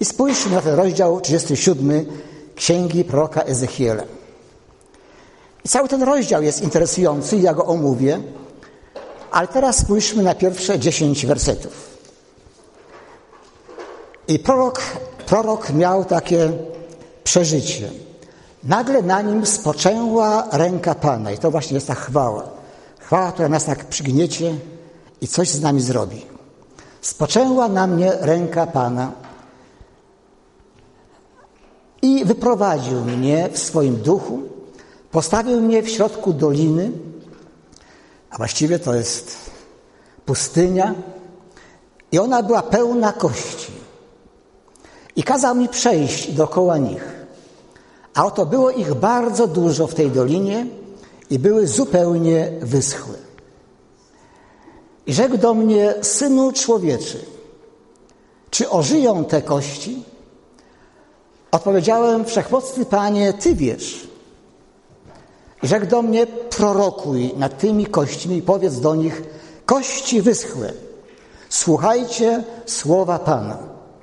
I spójrzmy na ten rozdział 37 Księgi proroka Ezechiela. I cały ten rozdział jest interesujący, ja go omówię, ale teraz spójrzmy na pierwsze 10 wersetów. I prorok miał takie przeżycie. Nagle na nim spoczęła ręka Pana. I to właśnie jest ta chwała. Chwała, która nas tak przygniecie i coś z nami zrobi. Spoczęła na mnie ręka Pana i wyprowadził mnie w swoim duchu, postawił mnie w środku doliny, a właściwie to jest pustynia, i ona była pełna kości. I kazał mi przejść dookoła nich. A oto było ich bardzo dużo w tej dolinie i były zupełnie wyschłe. I rzekł do mnie: Synu człowieczy, czy ożyją te kości? Odpowiedziałem: Wszechmocny Panie, Ty wiesz. I rzekł do mnie: prorokuj nad tymi kośćmi i powiedz do nich: kości wyschłe, słuchajcie słowa Pana.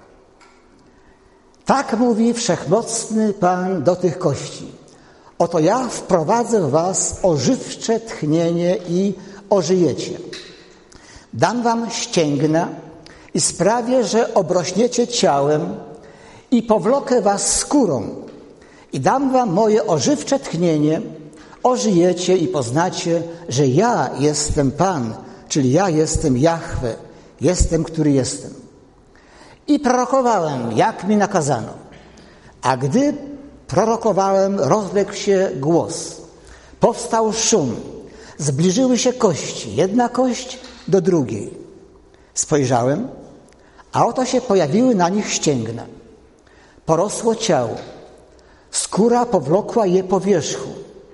Tak mówi Wszechmocny Pan do tych kości. Oto ja wprowadzę w was ożywcze tchnienie i ożyjecie. Dam wam ścięgna i sprawię, że obrośniecie ciałem i powlokę was skórą. I dam wam moje ożywcze tchnienie, ożyjecie i poznacie, że ja jestem Pan, czyli ja jestem Jahwe, jestem, który jestem. I prorokowałem, jak mi nakazano. A gdy prorokowałem, rozległ się głos. Powstał szum. Zbliżyły się kości, jedna kość do drugiej. Spojrzałem, a oto się pojawiły na nich ścięgna. Porosło ciało. Skóra powlokła je po wierzchu.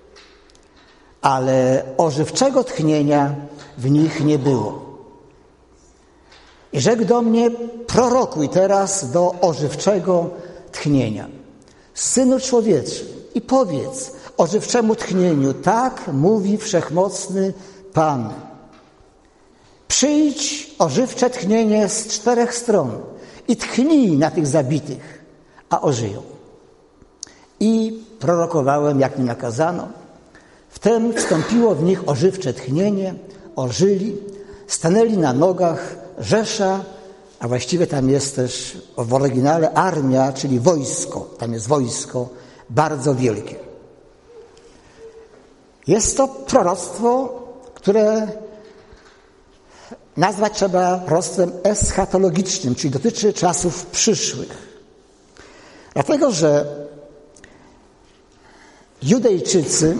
Ale ożywczego tchnienia w nich nie było. I rzekł do mnie: prorokuj teraz do ożywczego tchnienia. Synu człowieczy, i powiedz ożywczemu tchnieniu: tak mówi Wszechmocny Pan. Przyjdź ożywcze tchnienie z 4 stron i tchnij na tych zabitych, a ożyją. I prorokowałem, jak mi nakazano. Wtem wstąpiło w nich ożywcze tchnienie, ożyli, stanęli na nogach rzesza, a właściwie tam jest też w oryginale armia, czyli wojsko. Tam jest wojsko bardzo wielkie. Jest to proroctwo, które nazwać trzeba proroctwem eschatologicznym, czyli dotyczy czasów przyszłych. Dlatego, że Judejczycy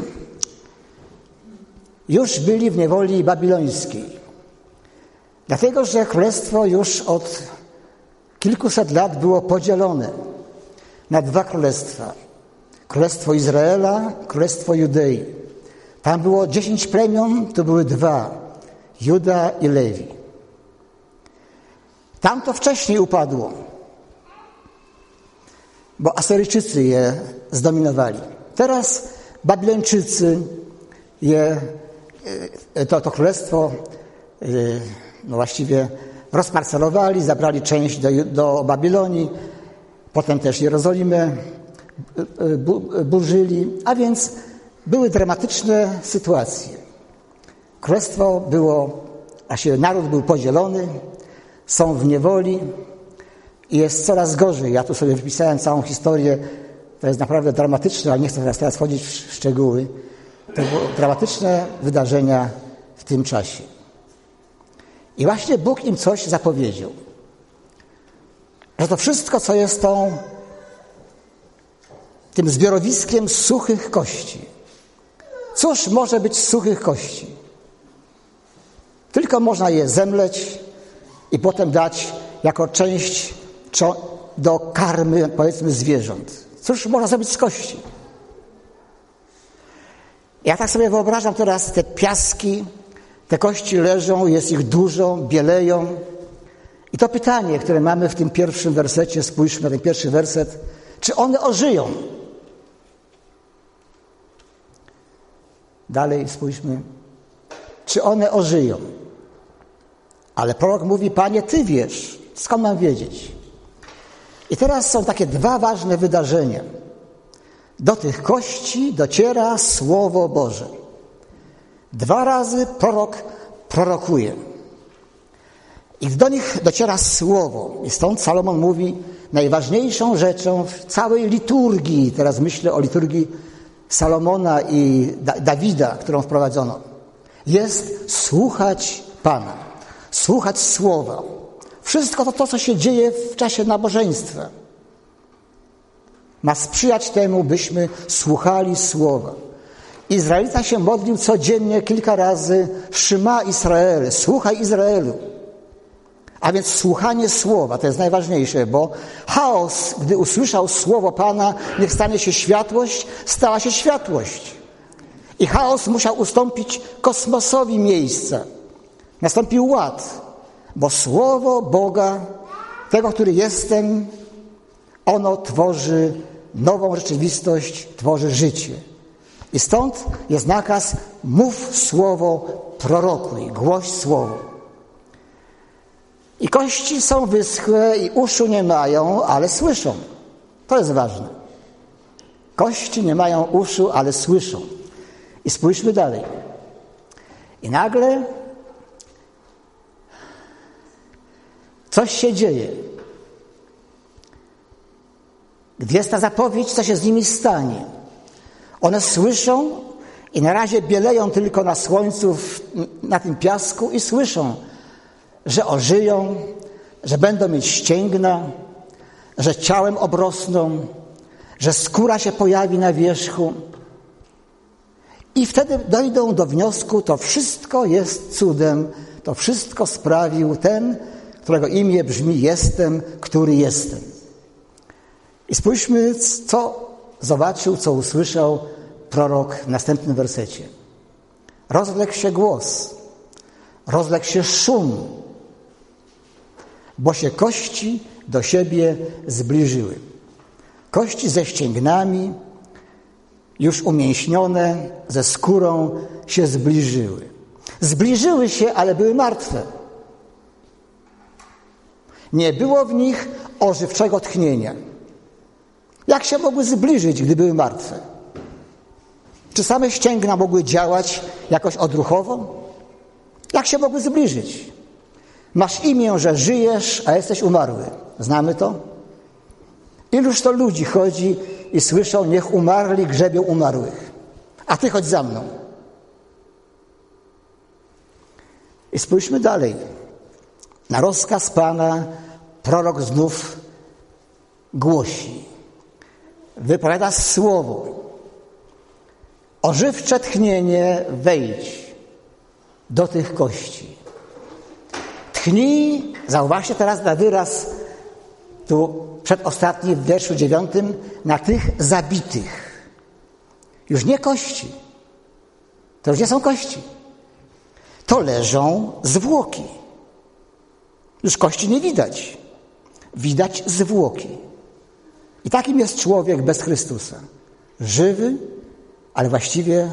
już byli w niewoli babilońskiej. Dlatego, że królestwo już od kilkuset lat było podzielone na 2 królestwa. Królestwo Izraela, królestwo Judei. Tam było 10 plemion, tu były 2. Juda i Lewi. Tam to wcześniej upadło, bo Asyryjczycy je zdominowali. Teraz Babilończycy to królestwo właściwie rozparcelowali, zabrali część do Babilonii, potem też Jerozolimę burzyli, a więc były dramatyczne sytuacje. Królestwo było, właściwie naród był podzielony, są w niewoli i jest coraz gorzej. Ja tu sobie wypisałem całą historię, to jest naprawdę dramatyczne, ale nie chcę teraz wchodzić w szczegóły. To były dramatyczne wydarzenia w tym czasie. I właśnie Bóg im coś zapowiedział. Że to wszystko, co jest tym zbiorowiskiem suchych kości. Cóż może być z suchych kości? Tylko można je zemleć i potem dać jako część do karmy, powiedzmy, zwierząt. Cóż można zrobić z kości? Ja tak sobie wyobrażam teraz te piaski, te kości leżą, jest ich dużo, bieleją. I to pytanie, które mamy w tym pierwszym wersecie, spójrzmy na ten pierwszy werset, czy one ożyją? Dalej spójrzmy. Czy one ożyją? Ale prorok mówi: Panie, Ty wiesz. Skąd mam wiedzieć? I teraz są takie dwa ważne wydarzenia. Do tych kości dociera Słowo Boże. 2 razy prorok prorokuje. I do nich dociera Słowo. I stąd Salomon mówi, najważniejszą rzeczą w całej liturgii, teraz myślę o liturgii Salomona i Dawida, którą wprowadzono, jest słuchać Pana, słuchać Słowa. Wszystko to, co się dzieje w czasie nabożeństwa, ma sprzyjać temu, byśmy słuchali Słowa. Izraelita się modlił codziennie kilka razy: Szyma Izrael, słuchaj Izraelu. A więc słuchanie Słowa to jest najważniejsze, bo chaos, gdy usłyszał Słowo Pana, niech stanie się światłość, stała się światłość. I chaos musiał ustąpić kosmosowi miejsca. Nastąpił ład, bo Słowo Boga, tego, który jestem, ono tworzy nową rzeczywistość, tworzy życie. I stąd jest nakaz: mów Słowo, prorokuj, głoś Słowo. I kości są wyschłe i uszu nie mają, ale słyszą. To jest ważne. Kości nie mają uszu, ale słyszą. I spójrzmy dalej. I nagle coś się dzieje. Gdy jest ta zapowiedź, co się z nimi stanie. One słyszą i na razie bieleją tylko na słońcu, na tym piasku i słyszą, że ożyją, że będą mieć ścięgna, że ciałem obrosną, że skóra się pojawi na wierzchu. I wtedy dojdą do wniosku, to wszystko jest cudem, to wszystko sprawił ten, którego imię brzmi jestem, który jestem. I spójrzmy, co zobaczył, co usłyszał prorok w następnym wersecie. Rozległ się głos, rozległ się szum, bo się kości do siebie zbliżyły. Kości ze ścięgnami, już umięśnione, ze skórą się zbliżyły. Zbliżyły się, ale były martwe. Nie było w nich ożywczego tchnienia. Jak się mogły zbliżyć, gdy były martwe? Czy same ścięgna mogły działać jakoś odruchowo? Jak się mogły zbliżyć? Masz imię, że żyjesz, a jesteś umarły. Znamy to? Iluż to ludzi chodzi i słyszą: niech umarli grzebią umarłych, a ty chodź za mną. I spójrzmy dalej. Na rozkaz Pana prorok znów głosi, wypowiada słowo: ożywcze tchnienie, wejdź do tych kości. Tchnij, zauważcie teraz na wyraz tu przedostatni w wierszu 9, na tych zabitych. Już nie kości. To już nie są kości. To leżą zwłoki. Już kości nie widać. Widać zwłoki. I takim jest człowiek bez Chrystusa. Żywy, ale właściwie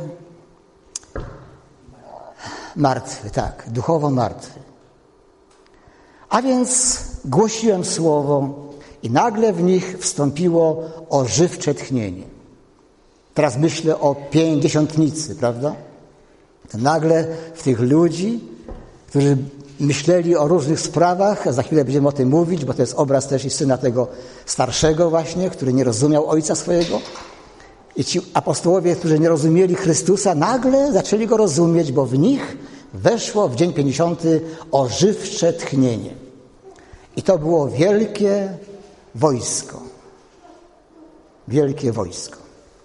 martwy, tak, duchowo martwy. A więc głosiłem słowo i nagle w nich wstąpiło ożywcze tchnienie. Teraz myślę o pięćdziesiątnicy, prawda? To nagle w tych ludzi, którzy myśleli o różnych sprawach, za chwilę będziemy o tym mówić, bo to jest obraz też i syna tego starszego właśnie, który nie rozumiał ojca swojego. I ci apostołowie, którzy nie rozumieli Chrystusa, nagle zaczęli go rozumieć, bo w nich weszło w dzień 50 ożywcze tchnienie. I to było wielkie wojsko. Wielkie wojsko.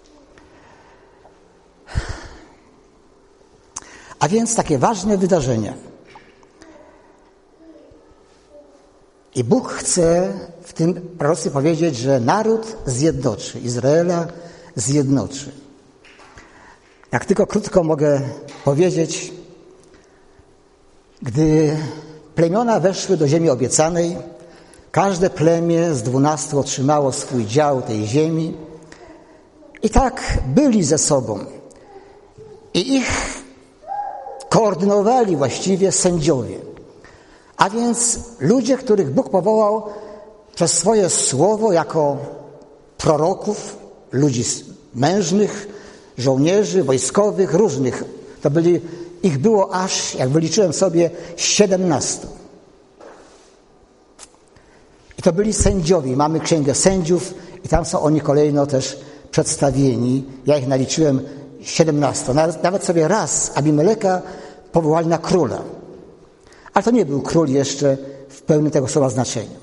A więc takie ważne wydarzenia. I Bóg chce w tym proroctwie powiedzieć, że naród zjednoczy, Izraela zjednoczy. Jak tylko krótko mogę powiedzieć, gdy plemiona weszły do ziemi obiecanej, każde plemię z 12 otrzymało swój dział tej ziemi i tak byli ze sobą. I ich koordynowali właściwie sędziowie. A więc ludzie, których Bóg powołał przez swoje słowo jako proroków, ludzi mężnych, żołnierzy, wojskowych, różnych. Ich było aż, jak wyliczyłem sobie, 17. I to byli sędziowie. Mamy Księgę Sędziów i tam są oni kolejno też przedstawieni. Ja ich naliczyłem 17. Nawet sobie raz Abimeleka powołali na króla. Ale to nie był król jeszcze w pełnym tego słowa znaczeniu.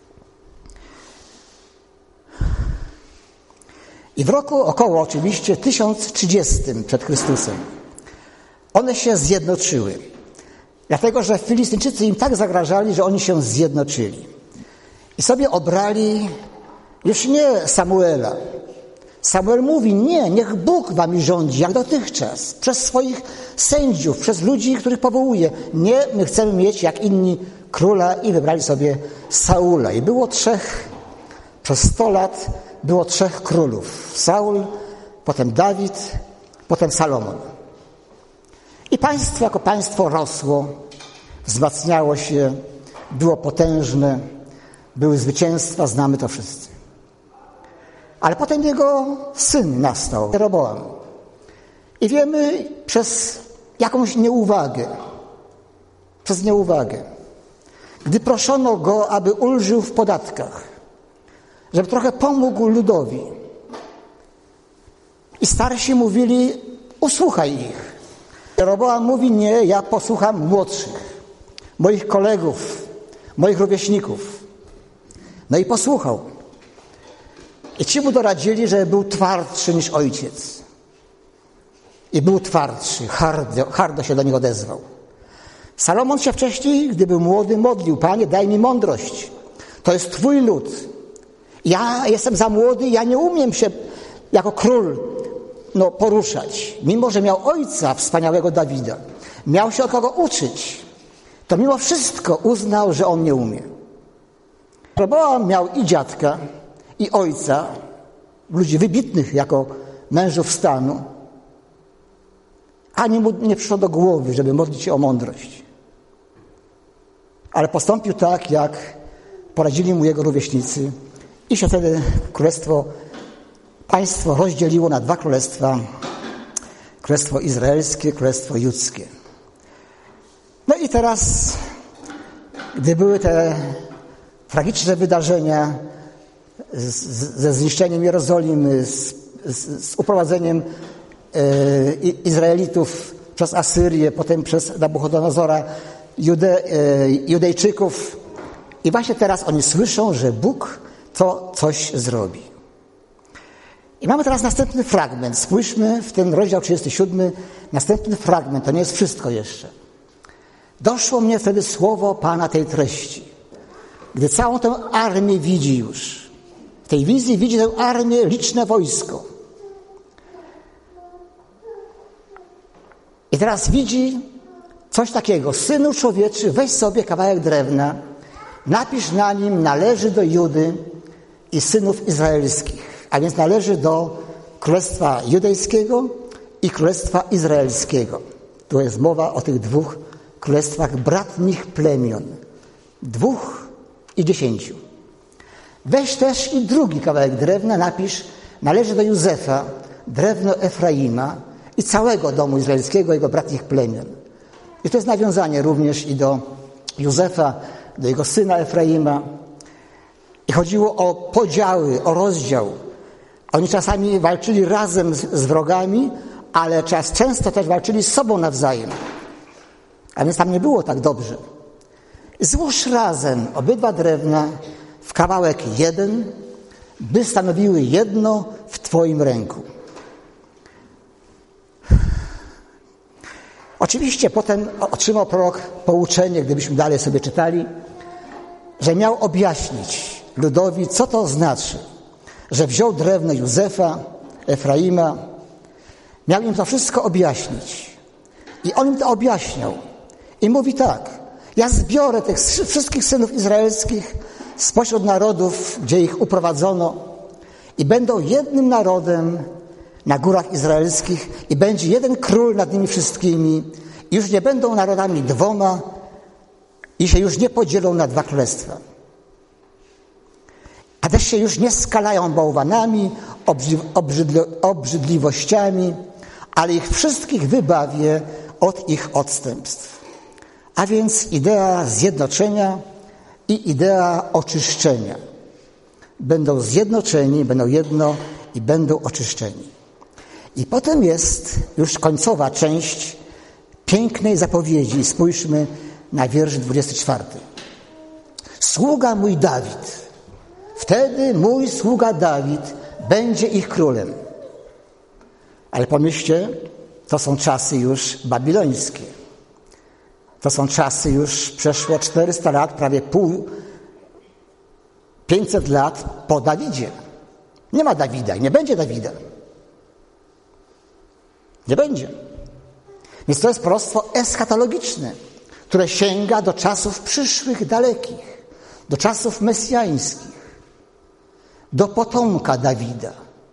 I w roku około oczywiście 1030 przed Chrystusem one się zjednoczyły. Dlatego, że Filistyńczycy im tak zagrażali, że oni się zjednoczyli. I sobie obrali już nie Samuela. Samuel mówi, nie, niech Bóg wami rządzi, jak dotychczas, przez swoich sędziów, przez ludzi, których powołuje. Nie, my chcemy mieć jak inni króla i wybrali sobie Saula. I było przez 100 lat było 3 królów. Saul, potem Dawid, potem Salomon. I państwo jako państwo rosło, wzmacniało się, było potężne, były zwycięstwa, znamy to wszyscy. Ale potem jego syn nastał, Jeroboam. I wiemy przez jakąś nieuwagę, gdy proszono go, aby ulżył w podatkach, żeby trochę pomógł ludowi. I starsi mówili, usłuchaj ich. Jeroboam mówi, nie, ja posłucham młodszych, moich kolegów, moich rówieśników. No i posłuchał. I ci mu doradzili, że był twardszy niż ojciec. I był twardszy, hardo się do niego odezwał. Salomon się wcześniej, gdy był młody, modlił, Panie, daj mi mądrość. To jest Twój lud. Ja jestem za młody, ja nie umiem się jako król poruszać. Mimo, że miał ojca wspaniałego Dawida, miał się od kogo uczyć, to mimo wszystko uznał, że on nie umie. Jeroboam miał i dziadka, i ojca, ludzi wybitnych jako mężów stanu, ani mu nie przyszło do głowy, żeby modlić się o mądrość. Ale postąpił tak, jak poradzili mu jego rówieśnicy i się wtedy państwo rozdzieliło na 2 królestwa. Królestwo izraelskie, królestwo judzkie. No i teraz, gdy były te tragiczne wydarzenia ze zniszczeniem Jerozolimy, z uprowadzeniem Izraelitów przez Asyrię, potem przez Nabuchodonozora, Judejczyków. I właśnie teraz oni słyszą, że Bóg to coś zrobi. I mamy teraz następny fragment. Spójrzmy w ten rozdział 37, następny fragment, to nie jest wszystko jeszcze. Doszło mnie wtedy słowo Pana tej treści. Gdy całą tę armię widzi już, w tej wizji widzi tę armię, liczne wojsko. I teraz widzi coś takiego. Synu człowieczy, weź sobie kawałek drewna, napisz na nim, należy do Judy i synów izraelskich. A więc należy do Królestwa Judejskiego i Królestwa Izraelskiego. Tu jest mowa o tych 2 królestwach bratnich plemion. 2 i 10. Weź też i drugi kawałek drewna, napisz, należy do Józefa, drewno Efraima i całego domu izraelskiego, jego bratnich plemion. I to jest nawiązanie również i do Józefa, do jego syna Efraima. I chodziło o podziały, o rozdział. Oni czasami walczyli razem z wrogami, ale często też walczyli z sobą nawzajem. A więc tam nie było tak dobrze. Złóż razem obydwa drewna w kawałek jeden, by stanowiły jedno w Twoim ręku. Oczywiście potem otrzymał prorok pouczenie, gdybyśmy dalej sobie czytali, że miał objaśnić ludowi, co to znaczy, że wziął drewno Józefa, Efraima. Miał im to wszystko objaśnić. I on im to objaśniał. I mówi tak, ja zbiorę tych wszystkich synów izraelskich spośród narodów, gdzie ich uprowadzono i będą jednym narodem na górach izraelskich i będzie jeden król nad nimi wszystkimi i już nie będą narodami 2 i się już nie podzielą na 2 królestwa. a też się już nie skalają bałwanami, obrzydliwościami, ale ich wszystkich wybawię od ich odstępstw. A więc idea zjednoczenia i idea oczyszczenia. Będą zjednoczeni, będą jedno i będą oczyszczeni. I potem jest już końcowa część pięknej zapowiedzi. Spójrzmy na wiersz 24. Sługa mój Dawid, wtedy mój sługa Dawid będzie ich królem. Ale pomyślcie, to są czasy już babilońskie. To są czasy już przeszło 400 lat, prawie 500 lat po Dawidzie. Nie ma Dawida i nie będzie Dawida. Nie będzie. Więc to jest proroctwo eschatologiczne, które sięga do czasów przyszłych, dalekich, do czasów mesjańskich, do potomka Dawida,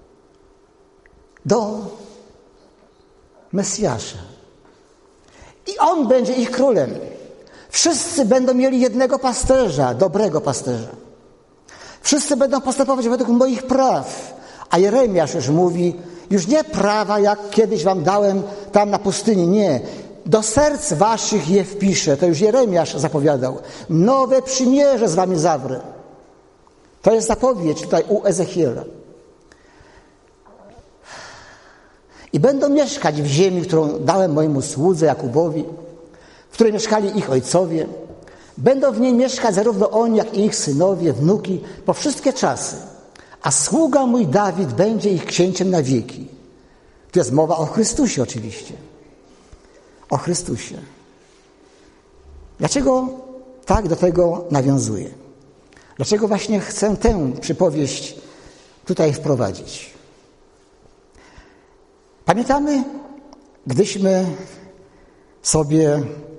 do Mesjasza. I on będzie ich królem. Wszyscy będą mieli jednego pasterza, dobrego pasterza. Wszyscy będą postępować według moich praw. A Jeremiasz już mówi, już nie prawa, jak kiedyś wam dałem tam na pustyni, nie. Do serc waszych je wpiszę. To już Jeremiasz zapowiadał. Nowe przymierze z wami zawrę. To jest zapowiedź tutaj u Ezechiela. I będą mieszkać w ziemi, którą dałem mojemu słudze Jakubowi, w której mieszkali ich ojcowie. Będą w niej mieszkać zarówno oni, jak i ich synowie, wnuki, po wszystkie czasy. A sługa mój Dawid będzie ich księciem na wieki. Tu jest mowa o Chrystusie oczywiście. O Chrystusie. Dlaczego tak do tego nawiązuję? Dlaczego właśnie chcę tę przypowieść tutaj wprowadzić? Pamiętamy, gdyśmy sobie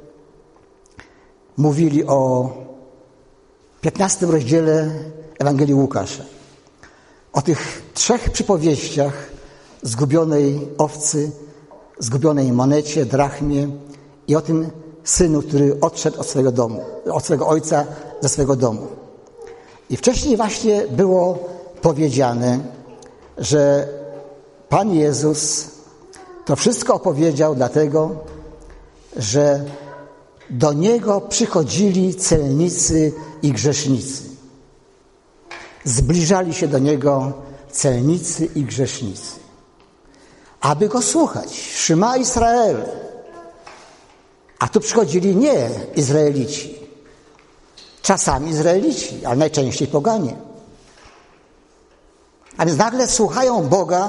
mówili o 15 rozdziale Ewangelii Łukasza. O tych 3 przypowieściach zgubionej owcy, zgubionej monecie, drachmie i o tym synu, który odszedł od swojego domu, od swojego ojca ze swojego domu. I wcześniej właśnie było powiedziane, że Pan Jezus to wszystko opowiedział dlatego, że do Niego przychodzili celnicy i grzesznicy. Zbliżali się do Niego celnicy i grzesznicy, aby Go słuchać. Szyma Izrael. A tu przychodzili nie Izraelici. Czasami Izraelici, ale najczęściej poganie. A więc nagle słuchają Boga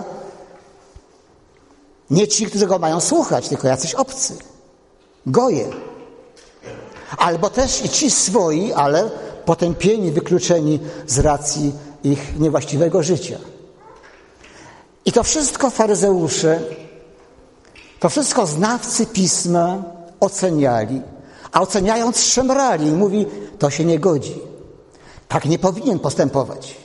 nie ci, którzy Go mają słuchać, tylko jacyś obcy. Goje. Albo też i ci swoi, ale potępieni, wykluczeni z racji ich niewłaściwego życia. I to wszystko faryzeusze, to wszystko znawcy Pisma oceniali, a oceniając szemrali i mówi, to się nie godzi. Tak nie powinien postępować.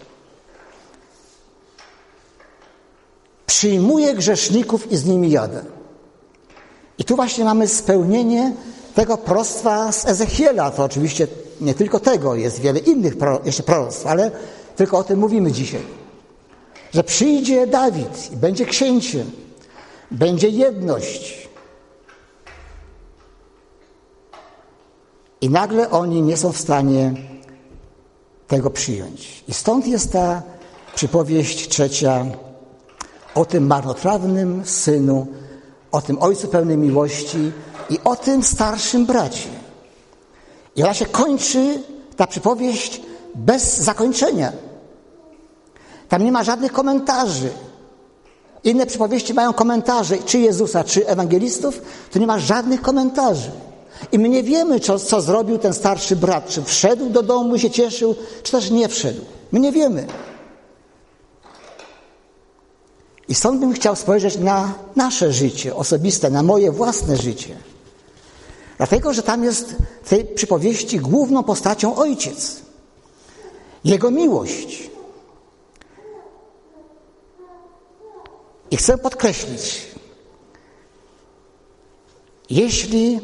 Przyjmuje grzeszników i z nimi jada. I tu właśnie mamy spełnienie tego proroctwa z Ezechiela. To oczywiście nie tylko tego, jest wiele innych jeszcze proroctw, ale tylko o tym mówimy dzisiaj. Że przyjdzie Dawid i będzie księciem, będzie jedność. I nagle oni nie są w stanie tego przyjąć. I stąd jest ta przypowieść 3 o tym marnotrawnym synu, o tym ojcu pełnym miłości i o tym starszym bracie. I ona się kończy, ta przypowieść, bez zakończenia. Tam nie ma żadnych komentarzy. Inne przypowieści mają komentarze, czy Jezusa, czy ewangelistów, to nie ma żadnych komentarzy. I my nie wiemy, co zrobił ten starszy brat. Czy wszedł do domu i się cieszył, czy też nie wszedł. My nie wiemy. I stąd bym chciał spojrzeć na nasze życie osobiste, na moje własne życie. Dlatego, że tam jest w tej przypowieści główną postacią Ojciec. Jego miłość. I chcę podkreślić, jeśli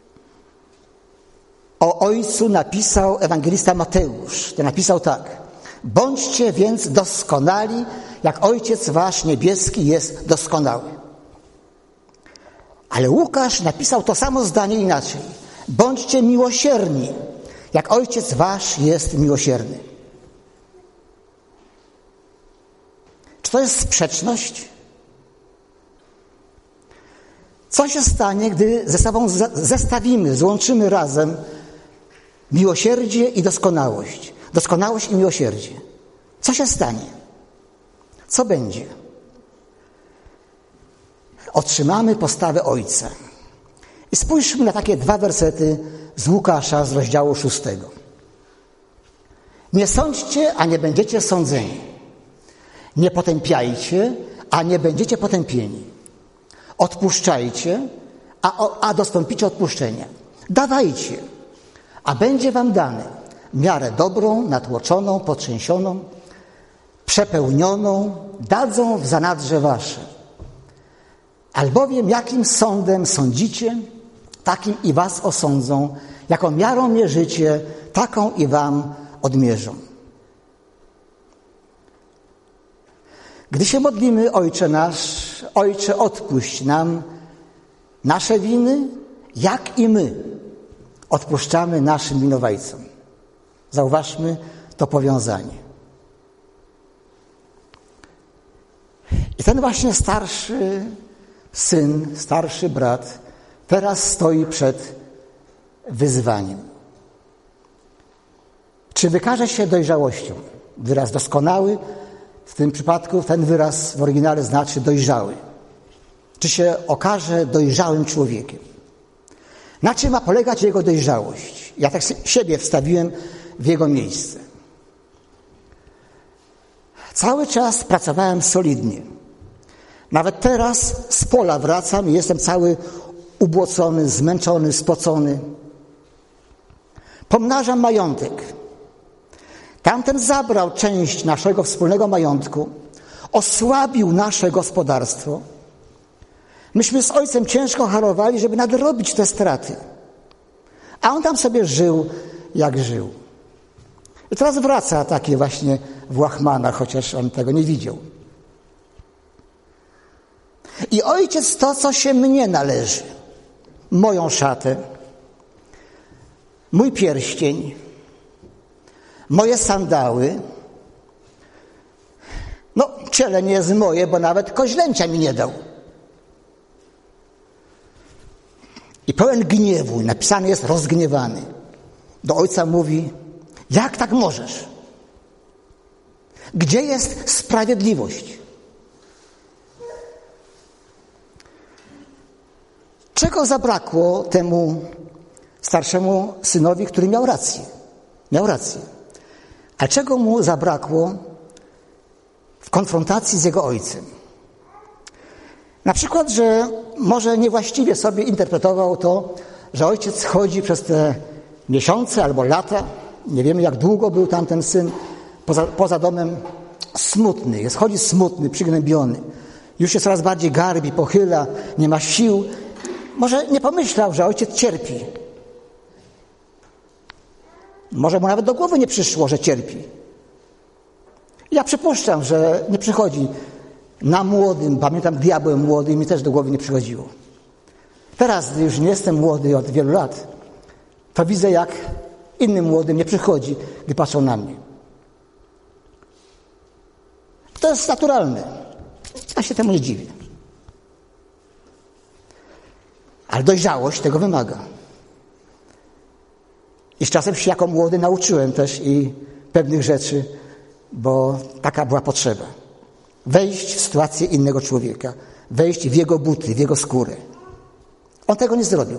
o Ojcu napisał ewangelista Mateusz, to napisał tak. Bądźcie więc doskonali, jak Ojciec wasz niebieski jest doskonały. Ale Łukasz napisał to samo zdanie inaczej. Bądźcie miłosierni, jak Ojciec wasz jest miłosierny. Czy to jest sprzeczność? Co się stanie, gdy ze sobą zestawimy, złączymy razem miłosierdzie i doskonałość? Doskonałość i miłosierdzie. Co się stanie? Co będzie? Otrzymamy postawę Ojca. I spójrzmy na takie 2 wersety z Łukasza z rozdziału 6. Nie sądźcie, a nie będziecie sądzeni. Nie potępiajcie, a nie będziecie potępieni. Odpuszczajcie, a dostąpicie odpuszczenia. Dawajcie, a będzie wam dane miarę dobrą, natłoczoną, potrzęsioną, przepełnioną, dadzą w zanadrze wasze. Albowiem jakim sądem sądzicie, takim i was osądzą, jaką miarą mierzycie, taką i wam odmierzą. Gdy się modlimy, Ojcze nasz, Ojcze, odpuść nam nasze winy, jak i my odpuszczamy naszym winowajcom. Zauważmy to powiązanie. I ten właśnie starszy syn, starszy brat teraz stoi przed wyzwaniem. Czy wykaże się dojrzałością? Wyraz doskonały, w tym przypadku ten wyraz w oryginale znaczy dojrzały. Czy się okaże dojrzałym człowiekiem? Na czym ma polegać jego dojrzałość? Ja tak siebie wstawiłem w jego miejsce. Cały czas pracowałem solidnie. Nawet teraz z pola wracam i jestem cały ubłocony, zmęczony, spocony. Pomnażam majątek. Tamten zabrał część naszego wspólnego majątku, osłabił nasze gospodarstwo. Myśmy z ojcem ciężko harowali, żeby nadrobić te straty. A on tam sobie żył, jak żył. I teraz wraca taki właśnie w łachmanach, chociaż on tego nie widział. I ojciec to, co się mnie należy, moją szatę, mój pierścień, moje sandały, ciele nie jest moje, bo nawet koźlęcia mi nie dał. I pełen gniewu, napisany jest rozgniewany. Do ojca mówi, jak tak możesz? Gdzie jest sprawiedliwość? Czego zabrakło temu starszemu synowi, który miał rację? Miał rację. A czego mu zabrakło w konfrontacji z jego ojcem? Na przykład, że może niewłaściwie sobie interpretował to, że ojciec chodzi przez te miesiące albo lata, nie wiemy jak długo był tamten syn, poza domem smutny. Chodzi smutny, przygnębiony. Już się coraz bardziej garbi, pochyla, nie ma sił. Może nie pomyślał, że ojciec cierpi. Może mu nawet do głowy nie przyszło, że cierpi. Ja przypuszczam, że nie przychodzi na młodym, pamiętam diabłem młody i mi też do głowy nie przychodziło. Teraz, gdy już nie jestem młody od wielu lat, to widzę, jak innym młodym nie przychodzi, gdy patrzą na mnie. To jest naturalne. Ja się temu nie dziwię. Ale dojrzałość tego wymaga. I z czasem się jako młody nauczyłem też i pewnych rzeczy, bo taka była potrzeba. Wejść w sytuację innego człowieka. Wejść w jego buty, w jego skórę. On tego nie zrobił.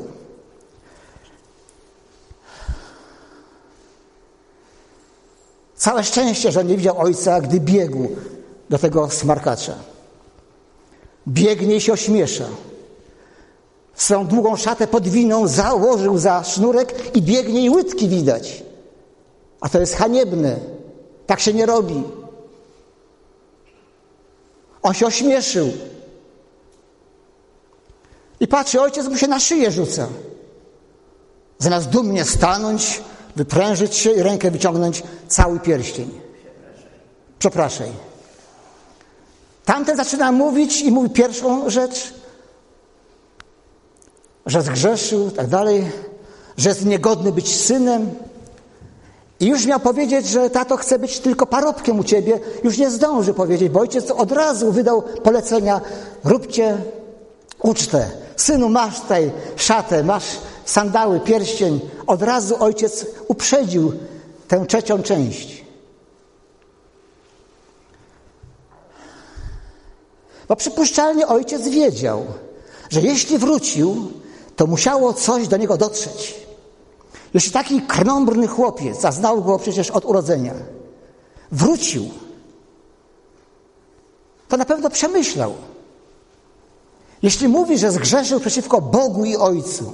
Całe szczęście, że nie widział ojca, gdy biegł do tego smarkacza. Biegnie i się ośmiesza. Swoją długą szatę podwiną założył za sznurek i biegnie i łydki widać. A to jest haniebne. Tak się nie robi. On się ośmieszył. I patrzy, ojciec mu się na szyję rzuca. Zamiast dumnie stanąć, wyprężyć się i rękę wyciągnąć, cały pierścień. przepraszaj. Tamten zaczyna mówić i mówi pierwszą rzecz, że zgrzeszył i tak dalej, że jest niegodny być synem. I już miał powiedzieć, że tato chce być tylko parobkiem u ciebie. Już nie zdąży powiedzieć, bo ojciec od razu wydał polecenia: róbcie ucztę. Synu, masz tutaj szatę, masz sandały, pierścień. Od razu ojciec uprzedził tę trzecią część. Bo przypuszczalnie ojciec wiedział, że jeśli wrócił, to musiało coś do niego dotrzeć. Jeśli taki krnąbrny chłopiec, a znał go przecież od urodzenia, wrócił, to na pewno przemyślał. Jeśli mówi, że zgrzeszył przeciwko Bogu i Ojcu,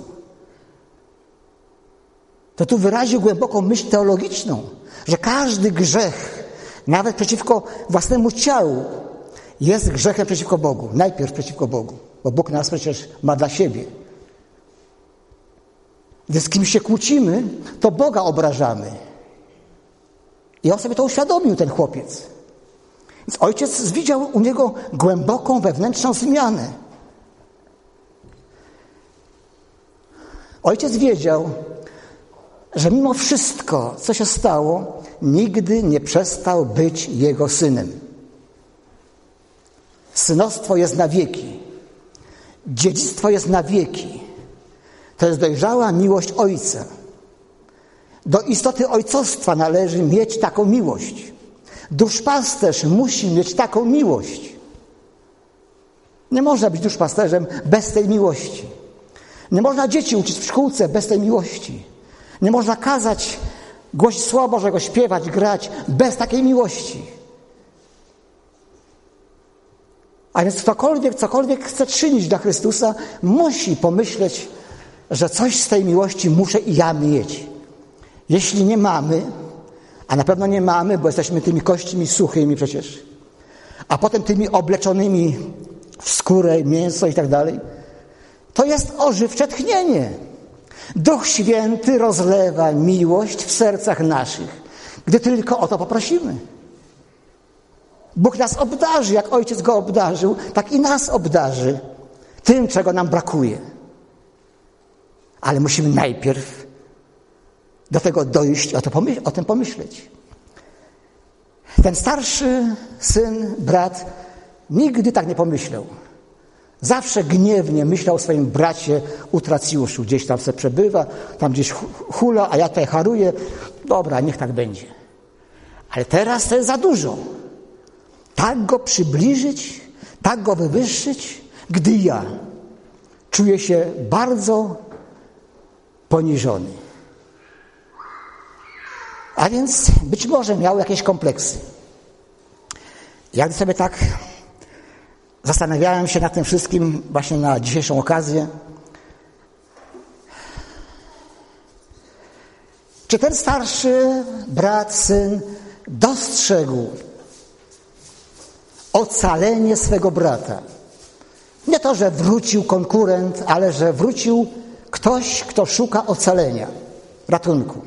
to tu wyraził głęboką myśl teologiczną, że każdy grzech, nawet przeciwko własnemu ciału, jest grzechem przeciwko Bogu. Najpierw przeciwko Bogu, bo Bóg nas przecież ma dla siebie. Gdy z kimś się kłócimy, to Boga obrażamy. I on sobie to uświadomił, ten chłopiec. Więc ojciec widział u niego głęboką wewnętrzną zmianę. Ojciec wiedział, że mimo wszystko, co się stało, nigdy nie przestał być jego synem. Synostwo jest na wieki. Dziedzictwo jest na wieki. To jest dojrzała miłość Ojca. Do istoty ojcostwa należy mieć taką miłość. Duszpasterz musi mieć taką miłość. Nie można być duszpasterzem bez tej miłości. Nie można dzieci uczyć w szkółce bez tej miłości. Nie można kazać, głosić Słowa Bożego, śpiewać, grać bez takiej miłości. A więc cokolwiek chce czynić dla Chrystusa, musi pomyśleć, że coś z tej miłości muszę i ja mieć. Jeśli nie mamy, a na pewno nie mamy, bo jesteśmy tymi kośćmi suchymi przecież, a potem tymi obleczonymi w skórę, mięso i tak dalej, to jest ożywcze tchnienie. Duch Święty rozlewa miłość w sercach naszych, gdy tylko o to poprosimy. Bóg nas obdarzy, jak Ojciec Go obdarzył, tak i nas obdarzy tym, czego nam brakuje. Ale musimy najpierw do tego dojść, o tym pomyśleć. Ten starszy syn, brat, nigdy tak nie pomyślał. Zawsze gniewnie myślał o swoim bracie Utracjuszu. Gdzieś tam se przebywa, tam gdzieś hula, a ja tutaj haruję. Dobra, niech tak będzie. Ale teraz to jest za dużo. Tak go przybliżyć, tak go wywyższyć, gdy ja czuję się bardzo poniżony. A więc być może miał jakieś kompleksy. Jak sobie tak zastanawiałem się nad tym wszystkim właśnie na dzisiejszą okazję, czy ten starszy brat, syn dostrzegł ocalenie swego brata. Nie to, że wrócił konkurent, ale że wrócił ktoś, kto szuka ocalenia, ratunku.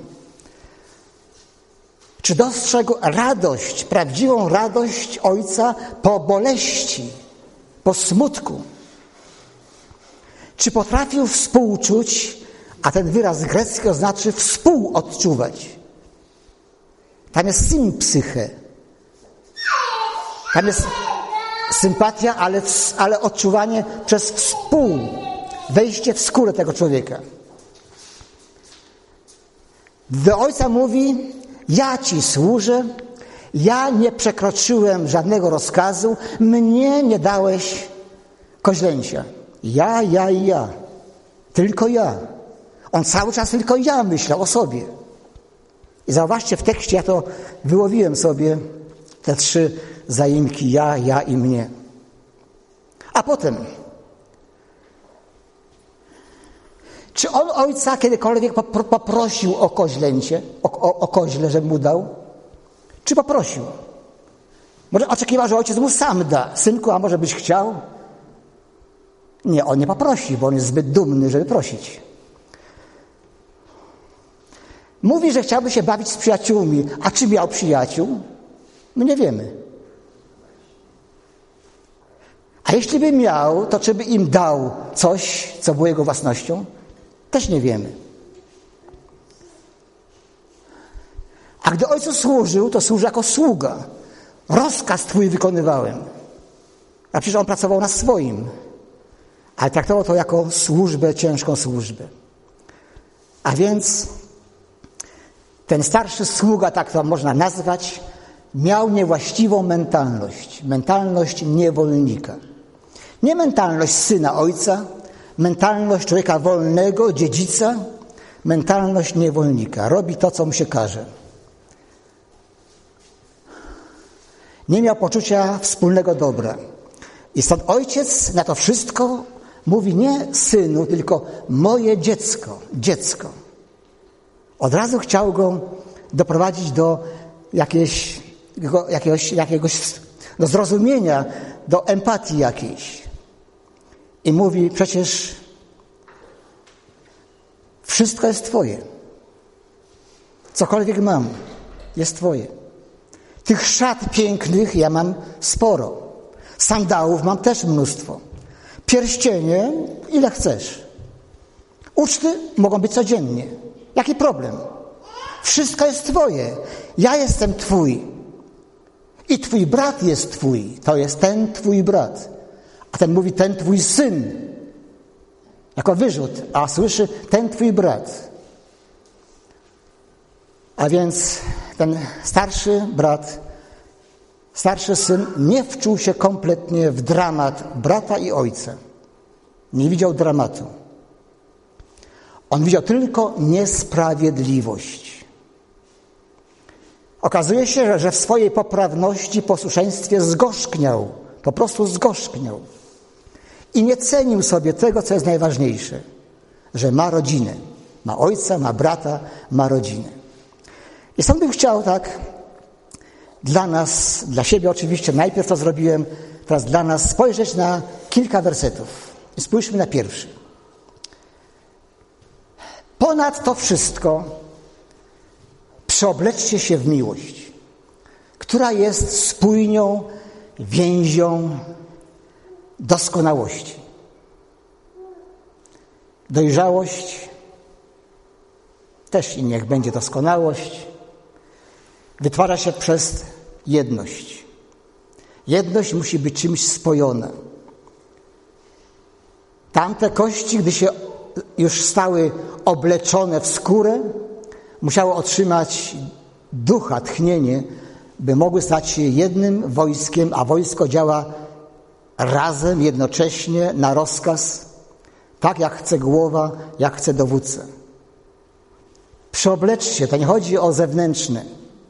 Czy dostrzegł radość, prawdziwą radość ojca po boleści, po smutku? Czy potrafił współczuć, a ten wyraz grecki oznacza współodczuwać? Tam jest sympsyche. Tam jest sympatia, ale odczuwanie przez wejście w skórę tego człowieka. Do ojca mówi: ja ci służę, ja nie przekroczyłem żadnego rozkazu, mnie nie dałeś koźlęcia. Ja. Tylko ja. On cały czas tylko ja myślał o sobie. I zauważcie, w tekście ja to wyłowiłem sobie, te 3 zaimki: ja i mnie. A potem, czy on ojca kiedykolwiek poprosił o koźlęcie, o koźle, żeby mu dał? Czy poprosił? Może oczekiwał, że ojciec mu sam da. Synku, a może byś chciał? Nie, on nie poprosi, bo on jest zbyt dumny, żeby prosić. Mówi, że chciałby się bawić z przyjaciółmi. A czy miał przyjaciół? My nie wiemy. A jeśli by miał, to czy by im dał coś, co było jego własnością? Też nie wiemy. A gdy Ojcu służył, to służył jako sługa. Rozkaz Twój wykonywałem. A przecież On pracował na swoim. Ale traktował to jako służbę, ciężką służbę. A więc ten starszy sługa, tak to można nazwać, miał niewłaściwą mentalność. Mentalność niewolnika. Nie mentalność syna ojca, mentalność człowieka wolnego, dziedzica, mentalność niewolnika. Robi to, co mu się każe. Nie miał poczucia wspólnego dobra. I stąd ojciec na to wszystko mówi nie synu, tylko moje dziecko, dziecko. Od razu chciał go doprowadzić do jakiegoś do zrozumienia, do empatii jakiejś. I mówi, przecież wszystko jest Twoje. Cokolwiek mam, jest Twoje. Tych szat pięknych ja mam sporo. Sandałów mam też mnóstwo. Pierścienie, ile chcesz. Uczty mogą być codziennie. Jaki problem? Wszystko jest Twoje. Ja jestem Twój. I Twój brat jest Twój. To jest ten Twój brat. A ten mówi, ten Twój syn. Jako wyrzut. A słyszy, ten Twój brat. A więc ten starszy brat, starszy syn nie wczuł się kompletnie w dramat brata i ojca. Nie widział dramatu. On widział tylko niesprawiedliwość. Okazuje się, że w swojej poprawności, posłuszeństwie zgorzkniał. Po prostu zgorzkniał. I nie cenił sobie tego, co jest najważniejsze. Że ma rodzinę. Ma ojca, ma brata, ma rodzinę. I stąd bym chciał tak dla nas, dla siebie oczywiście, najpierw to zrobiłem, teraz dla nas spojrzeć na kilka wersetów. I spójrzmy na pierwszy. Ponad to wszystko przeobleczcie się w miłość, która jest spójnią, więzią doskonałości. Dojrzałość też i niech będzie doskonałość. Wytwarza się przez jedność. Jedność musi być czymś spojona. Tamte kości, gdy się już stały obleczone w skórę, musiały otrzymać ducha, tchnienie, by mogły stać się jednym wojskiem, a wojsko działa razem, jednocześnie, na rozkaz, tak jak chce głowa, jak chce dowódca. Przeobleczcie, to nie chodzi o zewnętrzne,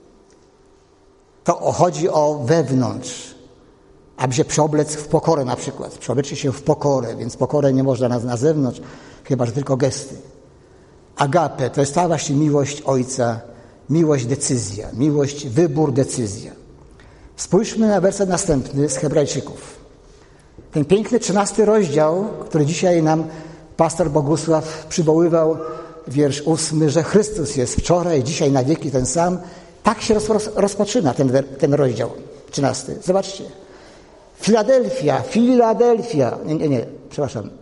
to chodzi o wewnątrz, aby się przeoblec w pokorę na przykład. Przeobleczcie się w pokorę, więc pokorę nie można na zewnątrz, chyba że tylko gesty. Agape to jest ta właśnie miłość Ojca, miłość decyzja, miłość wybór, decyzja. Spójrzmy na werset następny z Hebrajczyków. Ten piękny 13 rozdział, który dzisiaj nam pastor Bogusław przywoływał, wiersz 8, że Chrystus jest wczoraj, dzisiaj, na wieki ten sam. Tak się rozpoczyna ten rozdział 13. Zobaczcie. Filadelfia, przepraszam.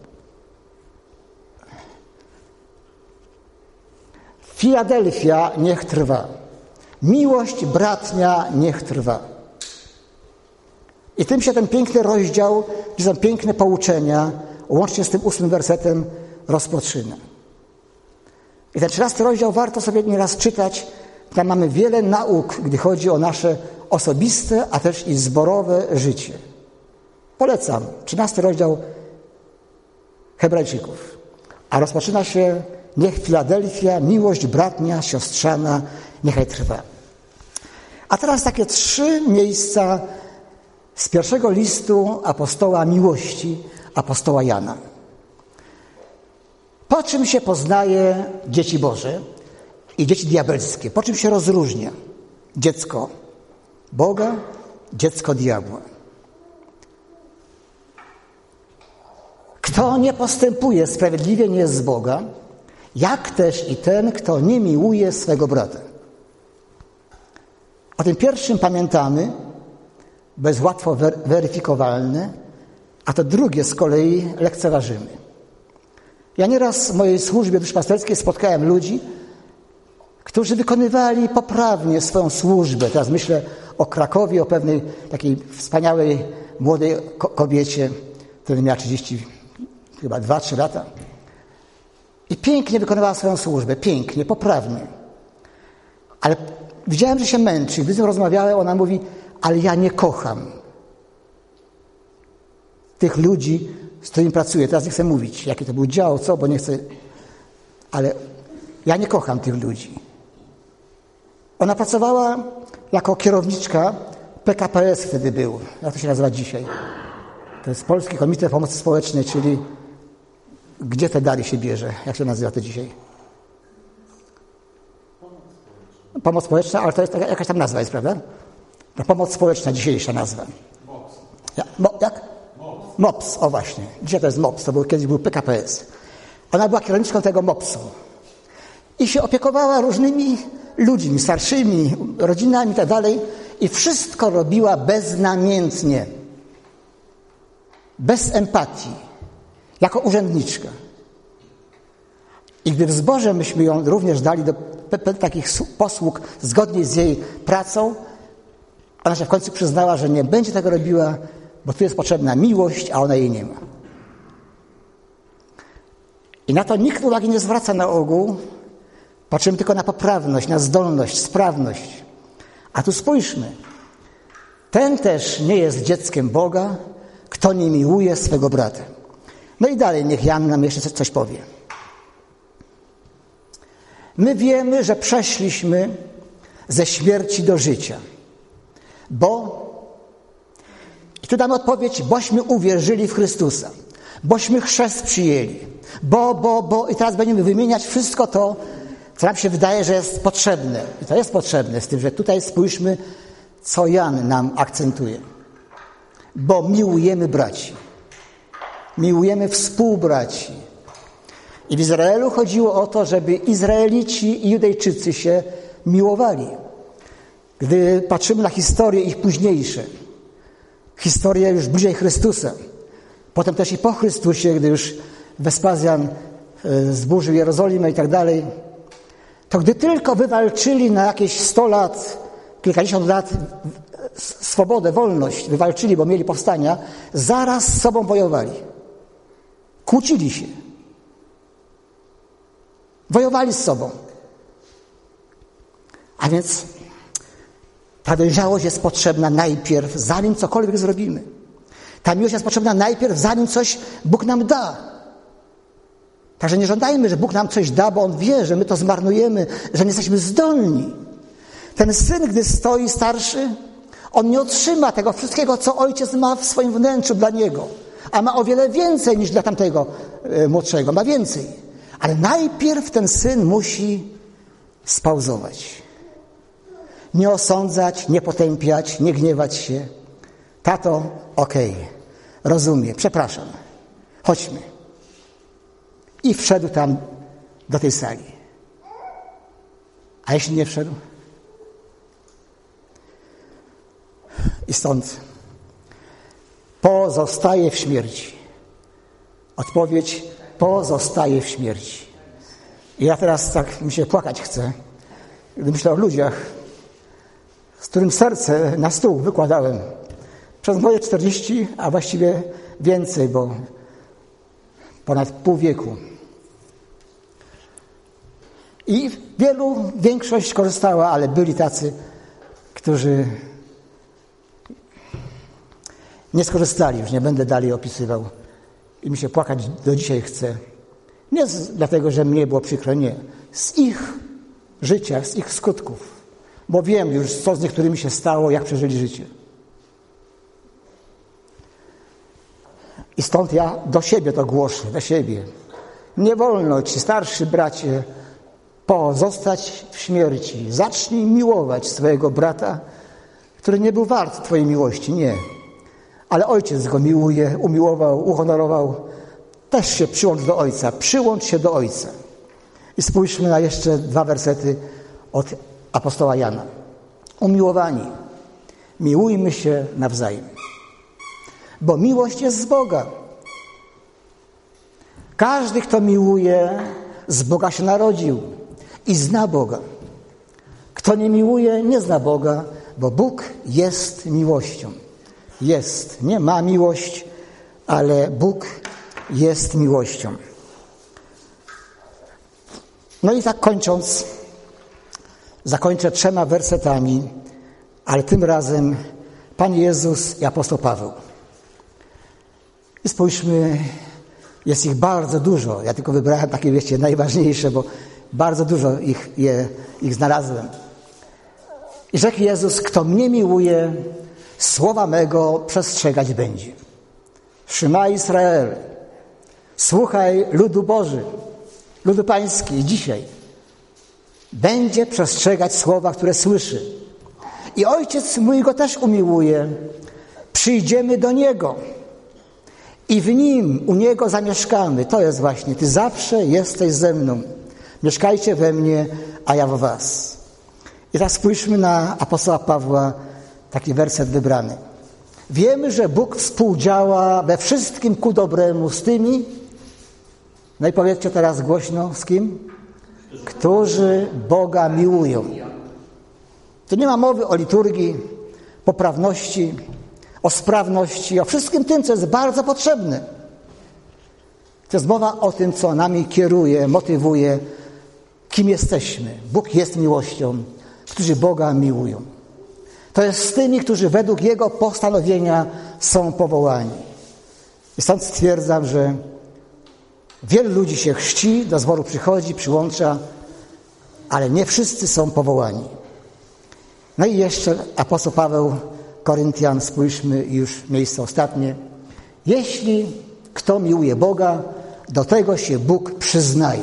Filadelfia niech trwa. Miłość bratnia niech trwa. I tym się ten piękny rozdział, gdzie są piękne pouczenia, łącznie z tym 8 wersetem, rozpoczyna. I ten 13 rozdział warto sobie nieraz czytać. Tam mamy wiele nauk, gdy chodzi o nasze osobiste, a też i zborowe życie. Polecam. 13 rozdział Hebrajczyków. A rozpoczyna się: niech Filadelfia, miłość bratnia, siostrzana, niechaj trwa. A teraz takie 3 miejsca z pierwszego listu apostoła miłości, apostoła Jana. Po czym się poznaje dzieci Boże i dzieci diabelskie? Po czym się rozróżnia dziecko Boga, dziecko diabła? Kto nie postępuje sprawiedliwie, nie jest z Boga, jak też i ten, kto nie miłuje swego brata. O tym pierwszym pamiętamy, bo jest łatwo weryfikowalne, a to drugie z kolei lekceważymy. Ja nieraz w mojej służbie duszpasterskiej spotkałem ludzi, którzy wykonywali poprawnie swoją służbę. Teraz myślę o Krakowie, o pewnej takiej wspaniałej, młodej kobiecie, która miała 2-3 lata. I pięknie wykonywała swoją służbę, pięknie, poprawnie. Ale widziałem, że się męczy. Gdy z nią rozmawiałem, ona mówi, ale ja nie kocham tych ludzi, z którymi pracuję. Teraz nie chcę mówić, jaki to był dział, bo nie chcę, ale ja nie kocham tych ludzi. Ona pracowała jako kierowniczka PKPS wtedy był. Jak to się nazywa dzisiaj? To jest Polski Komitet Pomocy Społecznej, czyli gdzie te dary się bierze? Jak się nazywa to dzisiaj? Pomoc społeczna, ale to jest jakaś tam nazwa jest, prawda? To pomoc społeczna, dzisiejsza nazwa. Jak? MOPS, o właśnie. Dzisiaj to jest MOPS, kiedyś był PKPS. Ona była kierowniczką tego MOPS-u. I się opiekowała różnymi ludźmi, starszymi, rodzinami i tak dalej. I wszystko robiła beznamiętnie. Bez empatii. Jako urzędniczka. I gdy w zborze myśmy ją również dali do takich posług zgodnie z jej pracą, ona się w końcu przyznała, że nie będzie tego robiła, bo tu jest potrzebna miłość, a ona jej nie ma. I na to nikt uwagi nie zwraca na ogół. Patrzymy tylko na poprawność, na zdolność, sprawność. A tu spójrzmy. Ten też nie jest dzieckiem Boga, kto nie miłuje swego brata. No i dalej niech Jan nam jeszcze coś powie. My wiemy, że przeszliśmy ze śmierci do życia. I tu damy odpowiedź, bośmy uwierzyli w Chrystusa. Bośmy chrzest przyjęli. I teraz będziemy wymieniać wszystko to, co nam się wydaje, że jest potrzebne. I to jest potrzebne, z tym, że tutaj spójrzmy, co Jan nam akcentuje. Bo miłujemy braci. Miłujemy współbraci. I w Izraelu chodziło o to, żeby Izraelici i Judejczycy się miłowali. Gdy patrzymy na historie ich późniejsze, historię już bliżej Chrystusa, potem też i po Chrystusie, gdy już Wespazjan zburzył Jerozolimę i tak dalej, to gdy tylko wywalczyli na jakieś 100 lat, kilkadziesiąt lat swobodę, wolność, wywalczyli, bo mieli powstania, zaraz z sobą wojowali. Kłócili się. Wojowali z sobą. A więc ta dojrzałość jest potrzebna najpierw, zanim cokolwiek zrobimy. Ta miłość jest potrzebna najpierw, zanim coś Bóg nam da. Także nie żądajmy, że Bóg nam coś da, bo On wie, że my to zmarnujemy, że nie jesteśmy zdolni. Ten syn, gdy stoi starszy, on nie otrzyma tego wszystkiego, co ojciec ma w swoim wnętrzu dla niego. A ma o wiele więcej niż dla tamtego młodszego. Ma więcej. Ale najpierw ten syn musi spauzować. Nie osądzać, nie potępiać, nie gniewać się. Tato, okej, rozumiem, przepraszam. Chodźmy. I wszedł tam do tej sali. A jeśli nie wszedł? I stąd pozostaje w śmierci. Odpowiedź: pozostaje w śmierci. I ja teraz tak mi się płakać chce, gdy myślę o ludziach, z którym serce na stół wykładałem przez moje 40, a właściwie więcej, bo ponad pół wieku. I większość korzystała, ale byli tacy, którzy nie skorzystali, już nie będę dalej opisywał. I mi się płakać do dzisiaj chce. Nie dlatego, że mnie było przykro, nie. Z ich życia, z ich skutków. Bo wiem już, co z niektórymi się stało, jak przeżyli życie. I stąd ja do siebie to głoszę, do siebie. Nie wolno ci, starszy bracie, pozostać w śmierci. Zacznij miłować swojego brata, który nie był wart twojej miłości, nie. Ale ojciec go miłuje, umiłował, uhonorował. Też się przyłącz do ojca. Przyłącz się do ojca. I spójrzmy na jeszcze 2 wersety od apostoła Jana. Umiłowani, miłujmy się nawzajem, bo miłość jest z Boga. Każdy, kto miłuje, z Boga się narodził i zna Boga. Kto nie miłuje, nie zna Boga, bo Bóg jest miłością. Jest, nie ma miłość, ale Bóg jest miłością. No i tak kończąc, zakończę 3 wersetami, ale tym razem Pan Jezus i apostoł Paweł. I spójrzmy, jest ich bardzo dużo. Ja tylko wybrałem takie, wiecie, najważniejsze, bo bardzo dużo ich znalazłem. I rzekł Jezus, kto mnie miłuje, słowa mego przestrzegać będzie. Szymaj Izrael, słuchaj ludu Boży, ludu pański dzisiaj. Będzie przestrzegać słowa, które słyszy. I Ojciec mój go też umiłuje. Przyjdziemy do Niego i w Nim, u Niego zamieszkamy. To jest właśnie, Ty zawsze jesteś ze mną. Mieszkajcie we mnie, a ja w was. I teraz spójrzmy na apostoła Pawła, taki werset wybrany. Wiemy, że Bóg współdziała we wszystkim ku dobremu z tymi, no i powiedzcie teraz głośno, z kim? Którzy Boga miłują. Tu nie ma mowy o liturgii, poprawności, o sprawności, o wszystkim tym, co jest bardzo potrzebne. To jest mowa o tym, co nami kieruje, motywuje, kim jesteśmy. Bóg jest miłością, którzy Boga miłują. To jest z tymi, którzy według Jego postanowienia są powołani. I stąd stwierdzam, że wielu ludzi się chrzci, do zboru przychodzi, przyłącza, ale nie wszyscy są powołani. No i jeszcze apostoł Paweł, Koryntian, spójrzmy, już miejsce ostatnie. Jeśli kto miłuje Boga, do tego się Bóg przyznaje.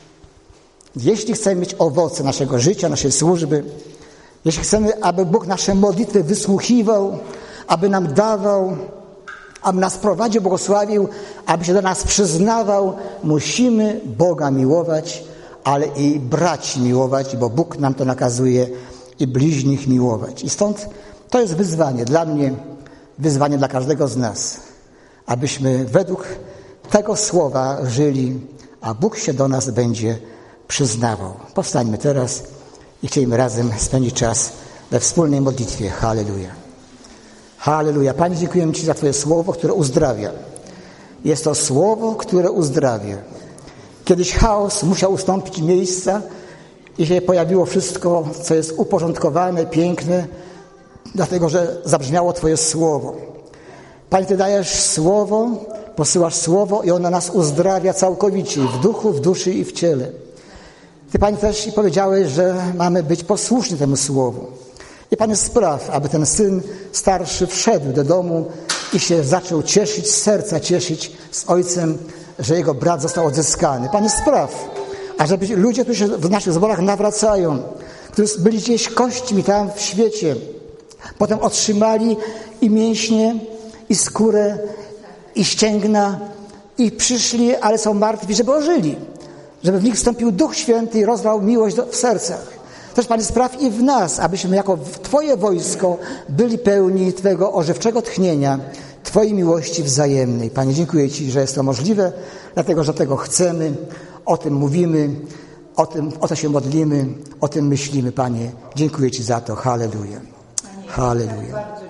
Jeśli chcemy mieć owoce naszego życia, naszej służby, jeśli chcemy, aby Bóg nasze modlitwy wysłuchiwał, aby nam dawał, aby nas prowadził, błogosławił, aby się do nas przyznawał, musimy Boga miłować, ale i braci miłować, bo Bóg nam to nakazuje, i bliźnich miłować. I stąd to jest wyzwanie dla mnie, wyzwanie dla każdego z nas, abyśmy według tego słowa żyli, a Bóg się do nas będzie przyznawał. Powstańmy teraz i chcielibyśmy razem spędzić czas we wspólnej modlitwie. Halleluja. Halleluja. Panie, dziękujemy Ci za Twoje słowo, które uzdrawia. Jest to słowo, które uzdrawia. Kiedyś chaos musiał ustąpić miejsca i się pojawiło wszystko, co jest uporządkowane, piękne, dlatego, że zabrzmiało Twoje słowo. Panie, Ty dajesz słowo, posyłasz słowo i ono nas uzdrawia całkowicie, w duchu, w duszy i w ciele. Ty, Panie, też i powiedziałeś, że mamy być posłuszni temu słowu. I Panie, spraw, aby ten syn starszy wszedł do domu i się zaczął cieszyć, z serca cieszyć z ojcem, że jego brat został odzyskany. Panie, spraw, ażeby ludzie, którzy się w naszych zborach nawracają, którzy byli gdzieś kośćmi tam w świecie, potem otrzymali i mięśnie, i skórę, i ścięgna, i przyszli, ale są martwi, żeby ożyli. Żeby w nich wstąpił Duch Święty i rozlał miłość w sercach. Też, Panie, spraw i w nas, abyśmy jako Twoje wojsko byli pełni Twojego ożywczego tchnienia, Twojej miłości wzajemnej. Panie, dziękuję Ci, że jest to możliwe, dlatego, że tego chcemy, o tym mówimy, o to się modlimy, o tym myślimy, Panie. Dziękuję Ci za to. Halleluja. Halleluja.